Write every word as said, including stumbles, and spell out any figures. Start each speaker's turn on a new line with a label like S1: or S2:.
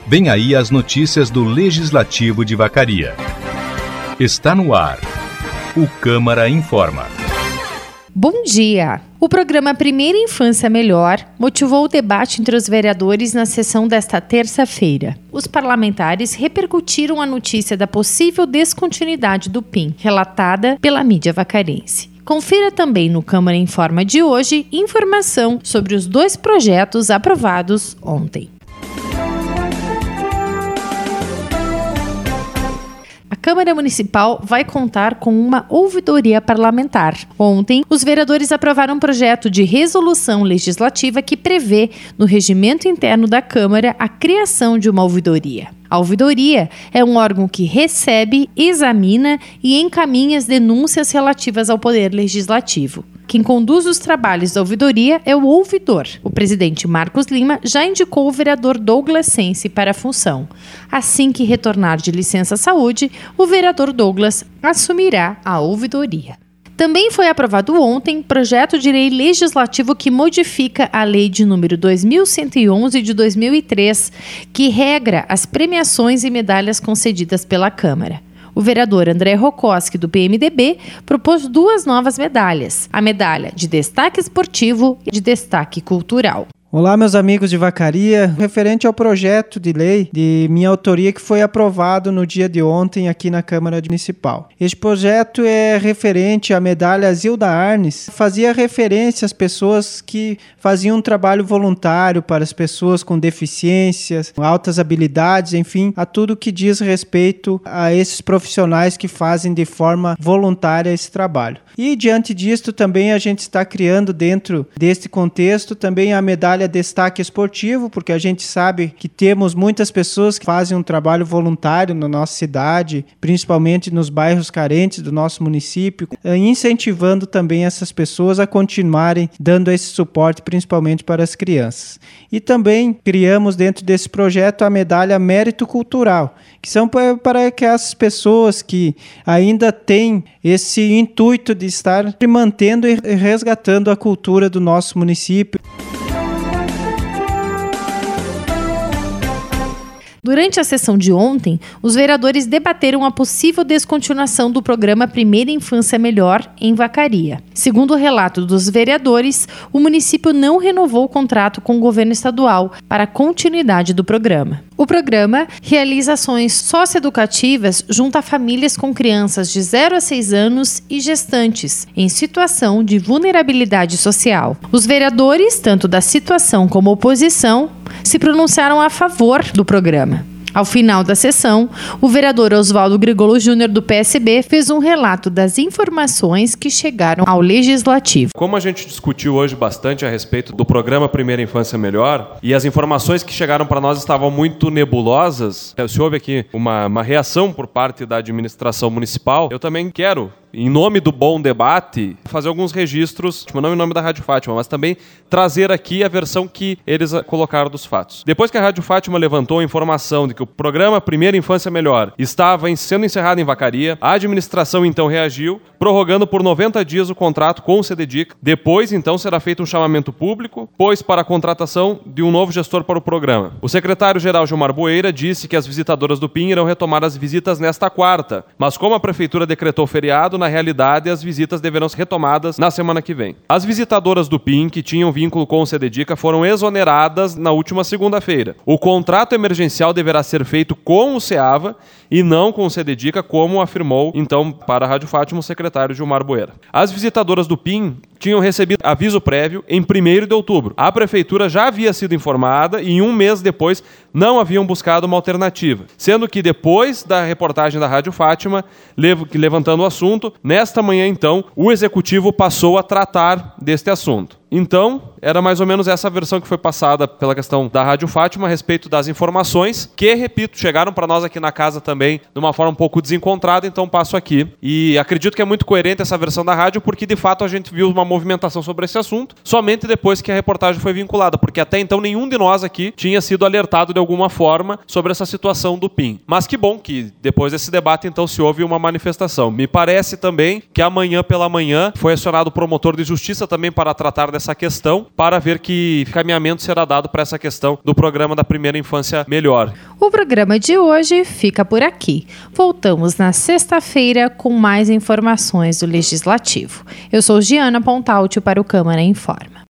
S1: Vem aí as notícias do Legislativo de Vacaria. Está no ar. O Câmara Informa.
S2: Bom dia! O programa Primeira Infância Melhor motivou o debate entre os vereadores na sessão desta terça-feira. Os parlamentares repercutiram a notícia da possível descontinuidade do P I M, relatada pela mídia vacarense. Confira também no Câmara Informa de hoje informação sobre os dois projetos aprovados ontem. A Câmara Municipal vai contar com uma ouvidoria parlamentar. Ontem, os vereadores aprovaram um projeto de resolução legislativa que prevê, no regimento interno da Câmara, a criação de uma ouvidoria. A ouvidoria é um órgão que recebe, examina e encaminha as denúncias relativas ao Poder Legislativo. Quem conduz os trabalhos da ouvidoria é o ouvidor. O presidente Marcos Lima já indicou o vereador Douglas Sense para a função. Assim que retornar de licença-saúde, o vereador Douglas assumirá a ouvidoria. Também foi aprovado ontem projeto de lei legislativo que modifica a lei de número dois mil cento e onze de dois mil e três, que regra as premiações e medalhas concedidas pela Câmara. O vereador André Rokoski, do P M D B, propôs duas novas medalhas, a medalha de destaque esportivo e de destaque cultural.
S3: Olá, meus amigos de Vacaria, referente ao projeto de lei de minha autoria que foi aprovado no dia de ontem aqui na Câmara Municipal. Este projeto é referente à medalha Zilda Arnes, fazia referência às pessoas que faziam um trabalho voluntário para as pessoas com deficiências, altas habilidades, enfim, a tudo que diz respeito a esses profissionais que fazem de forma voluntária esse trabalho. E diante disto também a gente está criando dentro deste contexto também a medalha destaque esportivo, porque a gente sabe que temos muitas pessoas que fazem um trabalho voluntário na nossa cidade, principalmente nos bairros carentes do nosso município, incentivando também essas pessoas a continuarem dando esse suporte, principalmente para as crianças. E também criamos dentro desse projeto a medalha Mérito Cultural, que são para aquelas pessoas que ainda têm esse intuito de estar mantendo e resgatando a cultura do nosso município.
S2: Durante a sessão de ontem, os vereadores debateram a possível descontinuação do programa Primeira Infância Melhor em Vacaria. Segundo o relato dos vereadores, o município não renovou o contrato com o governo estadual para a continuidade do programa. O programa realiza ações socioeducativas junto a famílias com crianças de zero a seis anos e gestantes, em situação de vulnerabilidade social. Os vereadores, tanto da situação como oposição, se pronunciaram a favor do programa. Ao final da sessão, o vereador Oswaldo Grigolo Júnior, do P S B, fez um relato das informações que chegaram ao Legislativo.
S4: Como a gente discutiu hoje bastante a respeito do programa Primeira Infância Melhor, e as informações que chegaram para nós estavam muito nebulosas, se houve aqui uma, uma reação por parte da administração municipal, eu também quero, em nome do bom debate, fazer alguns registros, não em nome da Rádio Fátima, mas também trazer aqui a versão que eles colocaram dos fatos. Depois que a Rádio Fátima levantou a informação de que o programa Primeira Infância Melhor estava sendo encerrado em Vacaria, a administração então reagiu, prorrogando por noventa dias o contrato com o CEDEDIC. Depois, então, será feito um chamamento público, pois para a contratação de um novo gestor para o programa. O secretário-geral Gilmar Boeira disse que as visitadoras do P I M irão retomar as visitas nesta quarta, mas como a prefeitura decretou feriado, na realidade, as visitas deverão ser retomadas na semana que vem. As visitadoras do P I M que tinham vínculo com o CEDEDIC foram exoneradas na última segunda-feira. O contrato emergencial deverá ser feito com o SEAVA e não com o CEDEDIC, como afirmou, então, para a Rádio Fátima, o secretário Gilmar Boeira. As visitadoras do P I M tinham recebido aviso prévio em primeiro de outubro. A prefeitura já havia sido informada e, um mês depois, não haviam buscado uma alternativa. Sendo que, depois da reportagem da Rádio Fátima, levantando o assunto, nesta manhã, então, o executivo passou a tratar deste assunto. Então, era mais ou menos essa versão que foi passada pela questão da Rádio Fátima a respeito das informações, que, repito, chegaram para nós aqui na casa também de uma forma um pouco desencontrada, então passo aqui. E acredito que é muito coerente essa versão da rádio, porque de fato a gente viu uma movimentação sobre esse assunto, somente depois que a reportagem foi vinculada, porque até então nenhum de nós aqui tinha sido alertado de alguma forma sobre essa situação do P I M. Mas que bom que depois desse debate, então, se houve uma manifestação. Me parece também que amanhã pela manhã foi acionado o promotor de justiça também para tratar dessa essa questão para ver que caminhamento será dado para essa questão do programa da Primeira Infância Melhor.
S2: O programa de hoje fica por aqui. Voltamos na sexta-feira com mais informações do Legislativo. Eu sou Giana Pontalti para o Câmara Informa.